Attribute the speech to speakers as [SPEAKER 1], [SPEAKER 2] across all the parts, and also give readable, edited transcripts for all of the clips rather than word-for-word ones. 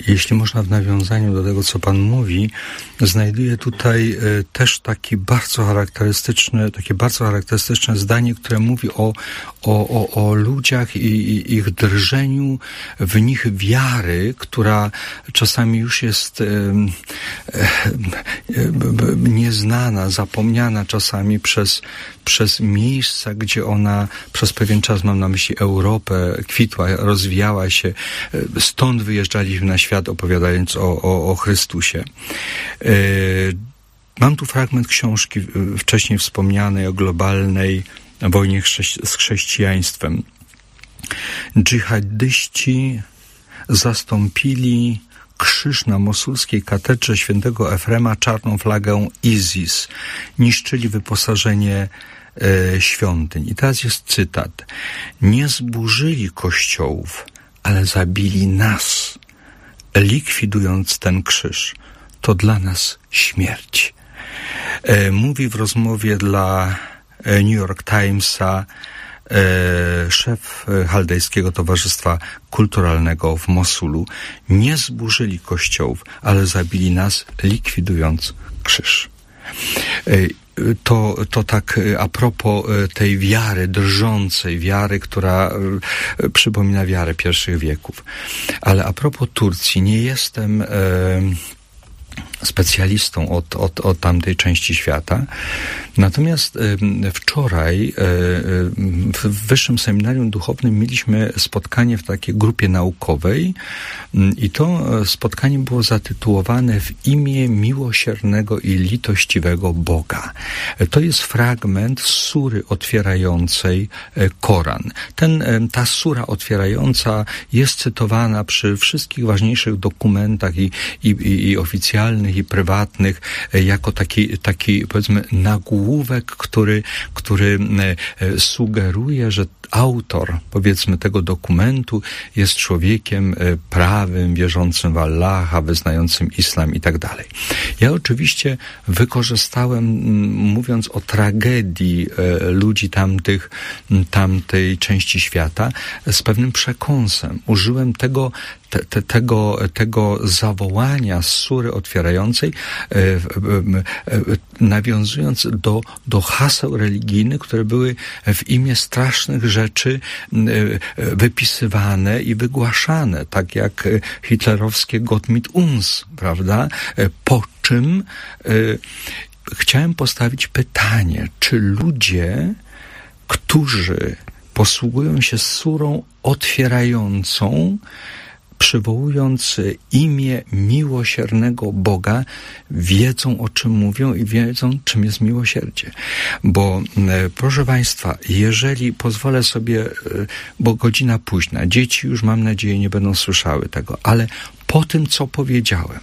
[SPEAKER 1] jeśli można w nawiązaniu do tego, co Pan mówi, znajduję tutaj też takie bardzo charakterystyczne zdanie, które mówi o ludziach i ich drżeniu w nich wiary, która czasami już jest nieznana, zapomniana czasami przez miejsca, gdzie ona przez pewien czas, mam na myśli Europę, kwitła, rozwijała się. Stąd wyjeżdżaliśmy na świat, opowiadając o Chrystusie. Mam tu fragment książki wcześniej wspomnianej o globalnej wojnie z chrześcijaństwem. Dżihadyści zastąpili krzyż na mosulskiej katedrze świętego Efrema czarną flagę ISIS. Niszczyli wyposażenie świątyń. I teraz jest cytat. Nie zburzyli kościołów, ale zabili nas, likwidując ten krzyż. To dla nas śmierć. Mówi w rozmowie dla New York Timesa szef Chaldejskiego Towarzystwa Kulturalnego w Mosulu. Nie zburzyli kościołów, ale zabili nas, likwidując krzyż. To tak a propos tej wiary, drżącej wiary, która przypomina wiarę pierwszych wieków. Ale a propos Turcji, nie jestem specjalistą od tamtej części świata. Natomiast wczoraj w Wyższym Seminarium Duchownym mieliśmy spotkanie w takiej grupie naukowej i to spotkanie było zatytułowane W imię miłosiernego i litościwego Boga. To jest fragment sury otwierającej Koran. Ta sura otwierająca jest cytowana przy wszystkich ważniejszych dokumentach i oficjalnych, i prywatnych, jako taki powiedzmy nagłówek, który sugeruje, że autor, powiedzmy, tego dokumentu jest człowiekiem prawym, wierzącym w Allaha, wyznającym islam i tak dalej. Ja oczywiście wykorzystałem, mówiąc o tragedii ludzi tamtej części świata, z pewnym przekąsem. Użyłem tego zawołania z sury otwierającej, nawiązując do haseł religijnych, które były w imię strasznych rzeczy wypisywane i wygłaszane, tak jak hitlerowskie Gott mit uns, prawda? Po czym chciałem postawić pytanie, czy ludzie, którzy posługują się surą otwierającą, przywołując imię miłosiernego Boga, wiedzą, o czym mówią i wiedzą, czym jest miłosierdzie. Bo, proszę Państwa, jeżeli pozwolę sobie, bo godzina późna, dzieci już, mam nadzieję, nie będą słyszały tego, ale po tym, co powiedziałem,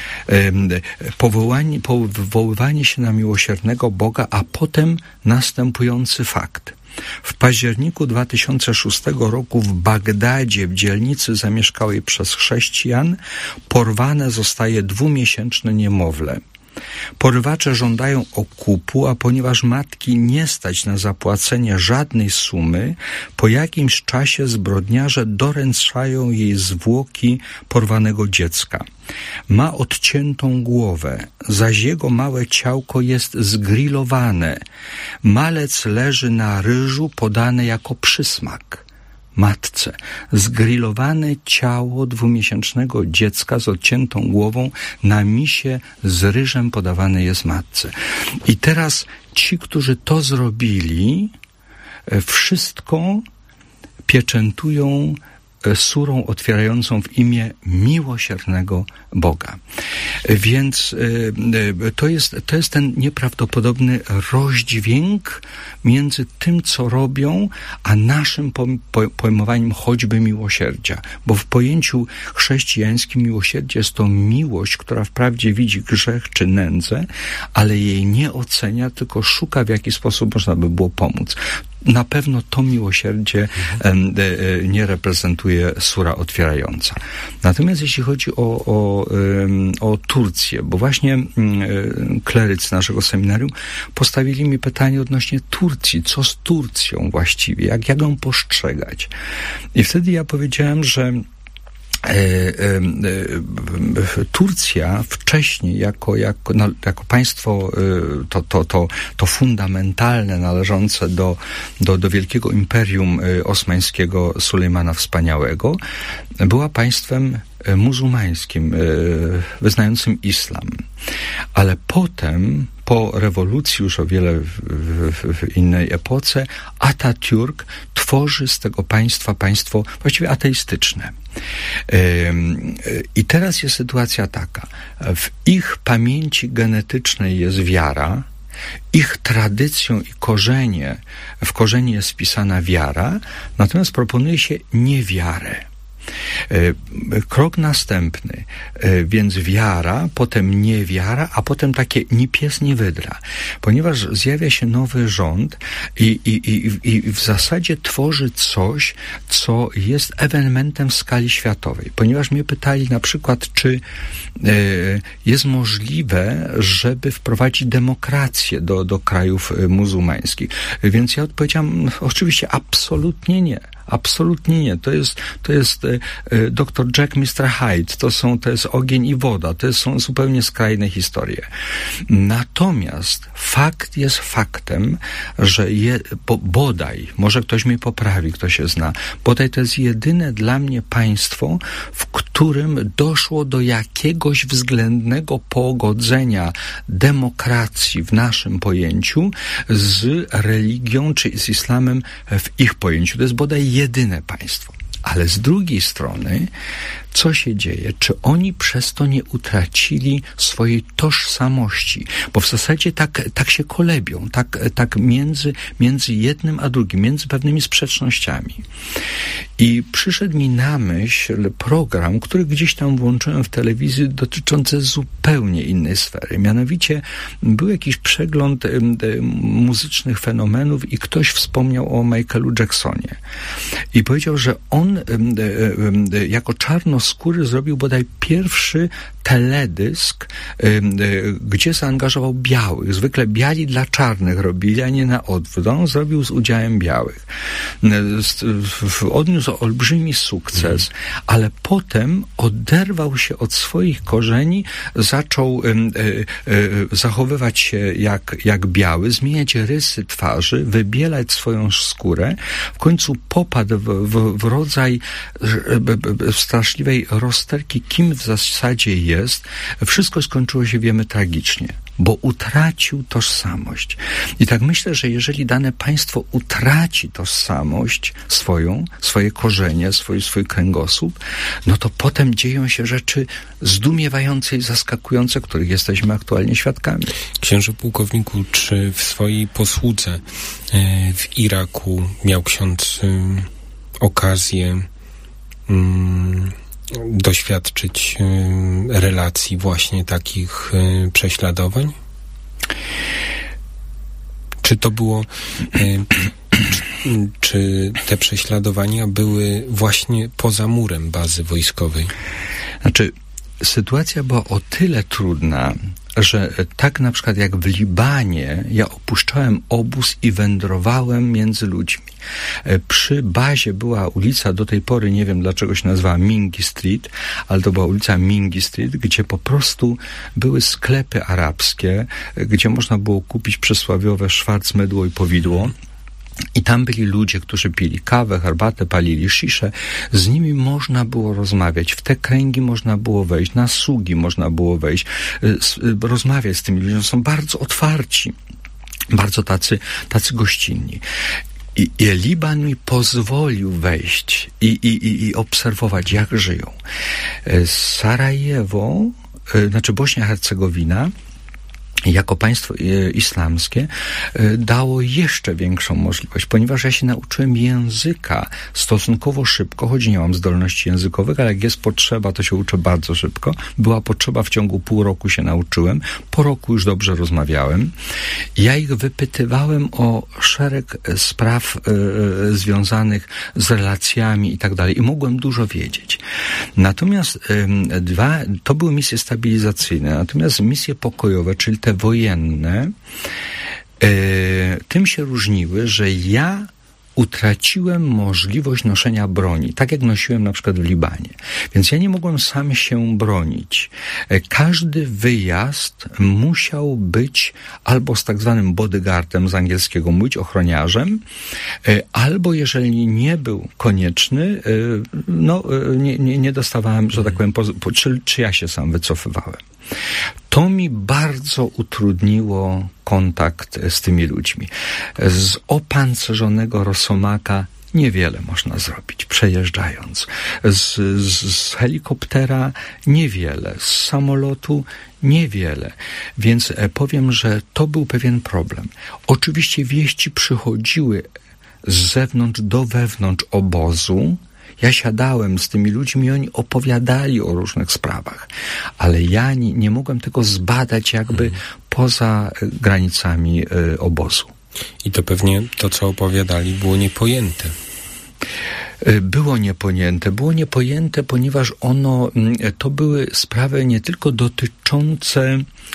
[SPEAKER 1] powoływanie się na miłosiernego Boga, a potem następujący fakt. W październiku 2006 roku w Bagdadzie, w dzielnicy zamieszkałej przez chrześcijan, porwane zostaje 2-miesięczne niemowlę. Porywacze żądają okupu, a ponieważ matki nie stać na zapłacenie żadnej sumy, po jakimś czasie zbrodniarze doręczają jej zwłoki porwanego dziecka. Ma odciętą głowę, zaś jego małe ciałko jest zgrillowane. Malec leży na ryżu podane jako przysmak matce. Zgrillowane ciało 2-miesięcznego dziecka z odciętą głową na misie z ryżem podawane jest matce. I teraz ci, którzy to zrobili, wszystko pieczętują surą otwierającą w imię miłosiernego Boga. Więc to jest ten nieprawdopodobny rozdźwięk między tym, co robią, a naszym pojmowaniem choćby miłosierdzia. Bo w pojęciu chrześcijańskim miłosierdzie jest to miłość, która wprawdzie widzi grzech czy nędzę, ale jej nie ocenia, tylko szuka, w jaki sposób można by było pomóc. Na pewno to miłosierdzie nie reprezentuje sura otwierająca. Natomiast jeśli chodzi o Turcję, bo właśnie klerycy naszego seminarium postawili mi pytanie odnośnie Turcji. Co z Turcją właściwie? Jak ją postrzegać? I wtedy ja powiedziałem, że Turcja wcześniej jako państwo to fundamentalne, należące do wielkiego imperium osmańskiego Sulejmana Wspaniałego, była państwem muzułmańskim, wyznającym islam. Ale potem, po rewolucji, już o wiele w innej epoce, Atatürk tworzy z tego państwo właściwie ateistyczne. I teraz jest sytuacja taka. W ich pamięci genetycznej jest wiara, ich tradycją i w korzenie jest wpisana wiara, natomiast proponuje się niewiarę. Krok następny, więc wiara, potem niewiara, a potem takie ni pies, ni wydra. Ponieważ zjawia się nowy rząd i w zasadzie tworzy coś, co jest ewenementem w skali światowej. Ponieważ mnie pytali na przykład, czy jest możliwe, żeby wprowadzić demokrację do krajów muzułmańskich. Więc ja odpowiedziałam, oczywiście absolutnie nie. Absolutnie nie. To jest Dr. Jack, Mr. Hyde. To jest ogień i woda. To są zupełnie skrajne historie. Natomiast fakt jest faktem, że bodaj, może ktoś mnie poprawi, kto się zna, bodaj to jest jedyne dla mnie państwo, w którym doszło do jakiegoś względnego pogodzenia demokracji w naszym pojęciu z religią czy z islamem w ich pojęciu. To jest bodaj jedyne państwo. Ale z drugiej strony, co się dzieje? Czy oni przez to nie utracili swojej tożsamości? Bo w zasadzie tak się kolebią, tak między jednym a drugim, między pewnymi sprzecznościami. I przyszedł mi na myśl program, który gdzieś tam włączyłem w telewizji, dotyczący zupełnie innej sfery. Mianowicie był jakiś przegląd muzycznych fenomenów i ktoś wspomniał o Michaelu Jacksonie. I powiedział, że on jako czarnoskóry zrobił bodaj pierwszy teledysk, gdzie zaangażował białych. Zwykle biali dla czarnych robili, a nie na odwrót. On zrobił z udziałem białych. Odniósł olbrzymi sukces, ale potem oderwał się od swoich korzeni, zaczął zachowywać się jak biały, zmieniać rysy twarzy, wybielać swoją skórę. W końcu popadł w rodzaj straszliwej rozterki, kim w zasadzie jest. Wszystko skończyło się, wiemy, tragicznie, bo utracił tożsamość. I tak myślę, że jeżeli dane państwo utraci tożsamość swoje korzenie, swój kręgosłup, no to potem dzieją się rzeczy zdumiewające i zaskakujące, których jesteśmy aktualnie świadkami.
[SPEAKER 2] Księże pułkowniku, czy w swojej posłudze w Iraku miał ksiądz okazję doświadczyć relacji właśnie takich prześladowań? Czy to było, czy te prześladowania były właśnie poza murem bazy wojskowej?
[SPEAKER 1] Znaczy, sytuacja była o tyle trudna, że tak na przykład jak w Libanie, ja opuszczałem obóz i wędrowałem między ludźmi. Przy bazie była ulica, do tej pory nie wiem dlaczego się nazywała Mingi Street, ale to była ulica Mingi Street, gdzie po prostu były sklepy arabskie, gdzie można było kupić przysłowiowe szwarcmydło i powidło. I tam byli ludzie, którzy pili kawę, herbatę, palili sziszę. Z nimi można było rozmawiać. W te kręgi można było wejść. Na sługi można było wejść. Rozmawiać z tymi ludźmi. Są bardzo otwarci. Bardzo tacy gościnni. I Liban mi pozwolił wejść i obserwować, jak żyją. Sarajewo, znaczy Bośnia-Hercegowina, jako państwo islamskie dało jeszcze większą możliwość, ponieważ ja się nauczyłem języka stosunkowo szybko, choć nie mam zdolności językowych, ale jak jest potrzeba, to się uczę bardzo szybko. Była potrzeba, w ciągu pół roku się nauczyłem, po roku już dobrze rozmawiałem. Ja ich wypytywałem o szereg spraw związanych z relacjami i tak dalej i mogłem dużo wiedzieć. Natomiast to były misje stabilizacyjne, natomiast misje pokojowe, czyli te wojenne, tym się różniły, że ja utraciłem możliwość noszenia broni, tak jak nosiłem na przykład w Libanie. Więc ja nie mogłem sam się bronić. Każdy wyjazd musiał być albo z tak zwanym bodyguardem, z angielskiego mówić, ochroniarzem, albo jeżeli nie był konieczny, nie dostawałem, że tak powiem, czy ja się sam wycofywałem. To mi bardzo utrudniło kontakt z tymi ludźmi. Z opancerzonego rosomaka niewiele można zrobić, przejeżdżając. Z helikoptera niewiele, z samolotu niewiele. Więc powiem, że to był pewien problem. Oczywiście wieści przychodziły z zewnątrz do wewnątrz obozu. Ja siadałem z tymi ludźmi i oni opowiadali o różnych sprawach, ale ja nie mogłem tego zbadać jakby poza granicami obozu.
[SPEAKER 2] I to pewnie to, co opowiadali, było niepojęte.
[SPEAKER 1] Było niepojęte, ponieważ to były sprawy nie tylko dotyczące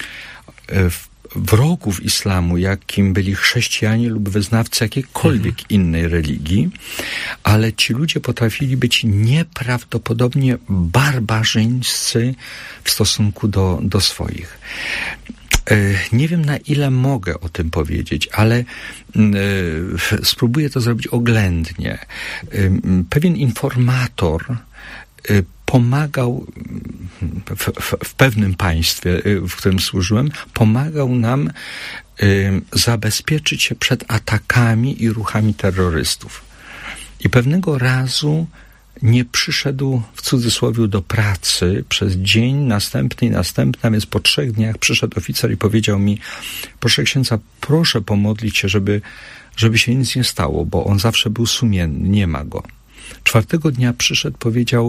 [SPEAKER 1] wrogów islamu, jakim byli chrześcijanie lub wyznawcy jakiejkolwiek innej religii, ale ci ludzie potrafili być nieprawdopodobnie barbarzyńscy w stosunku do swoich. Nie wiem, na ile mogę o tym powiedzieć, ale spróbuję to zrobić oględnie. Pewien informator pomagał w pewnym państwie, w którym służyłem, pomagał nam zabezpieczyć się przed atakami i ruchami terrorystów. I pewnego razu nie przyszedł, w cudzysłowie, do pracy przez dzień następny, a więc po 3 dniach przyszedł oficer i powiedział mi: proszę księdza, proszę pomodlić się, żeby się nic nie stało, bo on zawsze był sumienny, nie ma go. 4 dnia przyszedł, powiedział: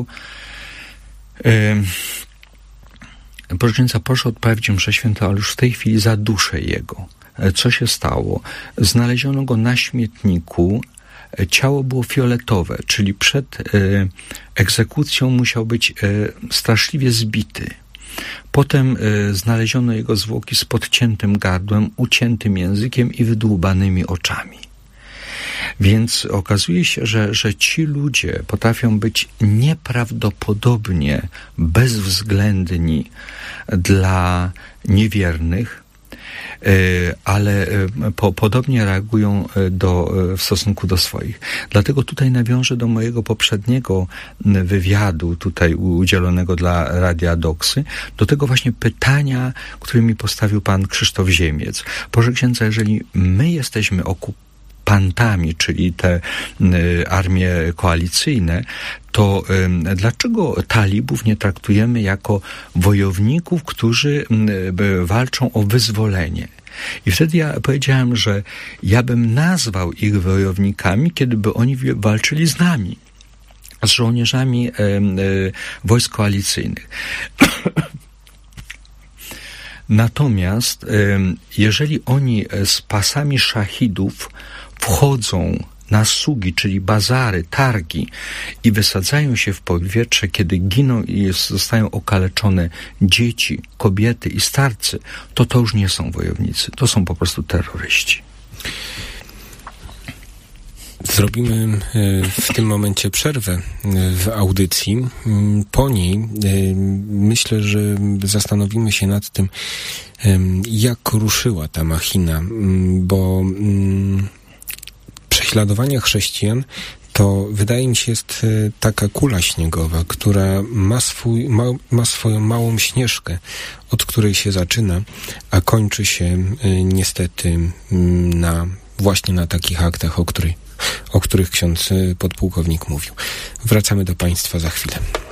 [SPEAKER 1] proszę księdza, proszę odprawić mszę świętą, ale już w tej chwili zaduszę jego. Co się stało? Znaleziono go na śmietniku. Ciało było fioletowe, czyli przed egzekucją musiał być straszliwie zbity. Potem znaleziono jego zwłoki z podciętym gardłem, uciętym językiem i wydłubanymi oczami. Więc okazuje się, że ci ludzie potrafią być nieprawdopodobnie bezwzględni dla niewiernych, ale podobnie reagują w stosunku do swoich. Dlatego tutaj nawiążę do mojego poprzedniego wywiadu tutaj udzielonego dla Radia Doksy, do tego właśnie pytania, które mi postawił pan Krzysztof Ziemiec. Proszę księdza, jeżeli my jesteśmy okupantami, czyli te armie koalicyjne, to dlaczego talibów nie traktujemy jako wojowników, którzy walczą o wyzwolenie? I wtedy ja powiedziałem, że ja bym nazwał ich wojownikami, kiedyby oni walczyli z nami, z żołnierzami wojsk koalicyjnych. Natomiast jeżeli oni z pasami szachidów wchodzą na sugi, czyli bazary, targi i wysadzają się w powietrze, kiedy giną i zostają okaleczone dzieci, kobiety i starcy, to już nie są wojownicy, to są po prostu terroryści.
[SPEAKER 2] Zrobimy w tym momencie przerwę w audycji. Po niej myślę, że zastanowimy się nad tym, jak ruszyła ta machina, bo prześladowania chrześcijan to, wydaje mi się, jest taka kula śniegowa, która ma swoją małą śnieżkę, od której się zaczyna, a kończy się niestety właśnie na takich aktach, o których ksiądz podpułkownik mówił. Wracamy do Państwa za chwilę.